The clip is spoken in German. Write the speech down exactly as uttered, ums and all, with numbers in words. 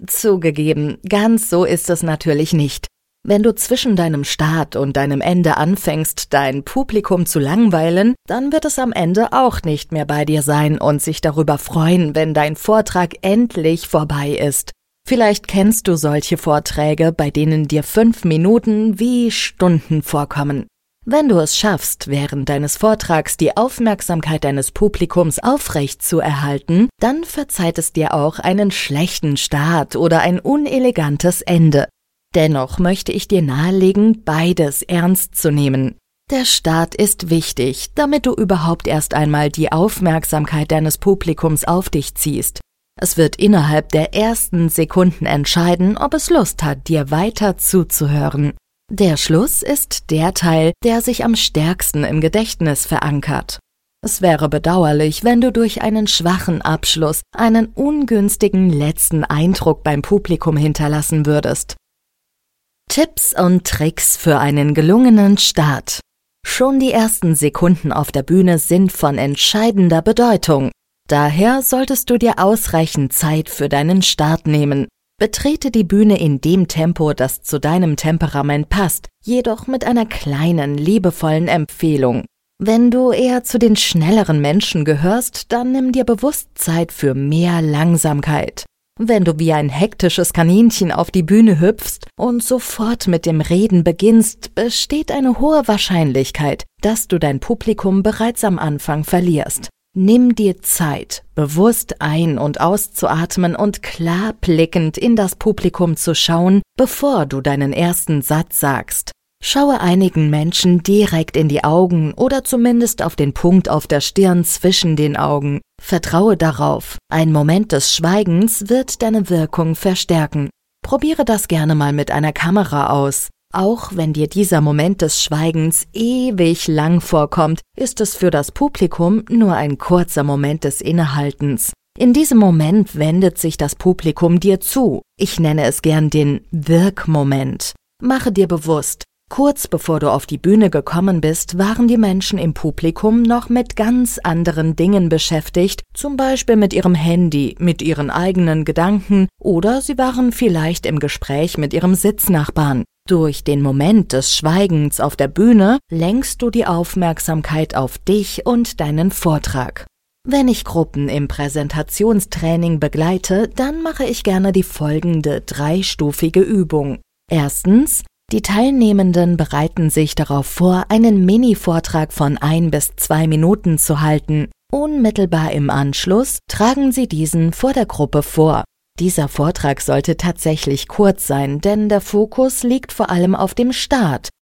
Zugegeben, ganz so ist es natürlich nicht. Wenn du zwischen deinem Start und deinem Ende anfängst, dein Publikum zu langweilen, dann wird es am Ende auch nicht mehr bei dir sein und sich darüber freuen, wenn dein Vortrag endlich vorbei ist. Vielleicht kennst du solche Vorträge, bei denen dir fünf Minuten wie Stunden vorkommen. Wenn du es schaffst, während deines Vortrags die Aufmerksamkeit deines Publikums aufrecht zu erhalten, dann verzeiht es dir auch einen schlechten Start oder ein unelegantes Ende. Dennoch möchte ich dir nahelegen, beides ernst zu nehmen. Der Start ist wichtig, damit du überhaupt erst einmal die Aufmerksamkeit deines Publikums auf dich ziehst. Es wird innerhalb der ersten Sekunden entscheiden, ob es Lust hat, dir weiter zuzuhören. Der Schluss ist der Teil, der sich am stärksten im Gedächtnis verankert. Es wäre bedauerlich, wenn du durch einen schwachen Abschluss einen ungünstigen letzten Eindruck beim Publikum hinterlassen würdest. Tipps und Tricks für einen gelungenen Start. Schon die ersten Sekunden auf der Bühne sind von entscheidender Bedeutung. Daher solltest du dir ausreichend Zeit für deinen Start nehmen. Betrete die Bühne in dem Tempo, das zu deinem Temperament passt, jedoch mit einer kleinen, liebevollen Empfehlung. Wenn du eher zu den schnelleren Menschen gehörst, dann nimm dir bewusst Zeit für mehr Langsamkeit. Wenn du wie ein hektisches Kaninchen auf die Bühne hüpfst und sofort mit dem Reden beginnst, besteht eine hohe Wahrscheinlichkeit, dass du dein Publikum bereits am Anfang verlierst. Nimm dir Zeit, bewusst ein- und auszuatmen und klar blickend in das Publikum zu schauen, bevor du deinen ersten Satz sagst. Schaue einigen Menschen direkt in die Augen oder zumindest auf den Punkt auf der Stirn zwischen den Augen. Vertraue darauf. Ein Moment des Schweigens wird deine Wirkung verstärken. Probiere das gerne mal mit einer Kamera aus. Auch wenn dir dieser Moment des Schweigens ewig lang vorkommt, ist es für das Publikum nur ein kurzer Moment des Innehaltens. In diesem Moment wendet sich das Publikum dir zu. Ich nenne es gern den Wirkmoment. Mache dir bewusst, kurz bevor du auf die Bühne gekommen bist, waren die Menschen im Publikum noch mit ganz anderen Dingen beschäftigt, zum Beispiel mit ihrem Handy, mit ihren eigenen Gedanken oder sie waren vielleicht im Gespräch mit ihrem Sitznachbarn. Durch den Moment des Schweigens auf der Bühne lenkst du die Aufmerksamkeit auf dich und deinen Vortrag. Wenn ich Gruppen im Präsentationstraining begleite, dann mache ich gerne die folgende dreistufige Übung. Erstens, die Teilnehmenden bereiten sich darauf vor, einen Mini-Vortrag von ein bis zwei Minuten zu halten. Unmittelbar im Anschluss tragen sie diesen vor der Gruppe vor. Dieser Vortrag sollte tatsächlich kurz sein, denn der Fokus liegt vor allem auf dem Start.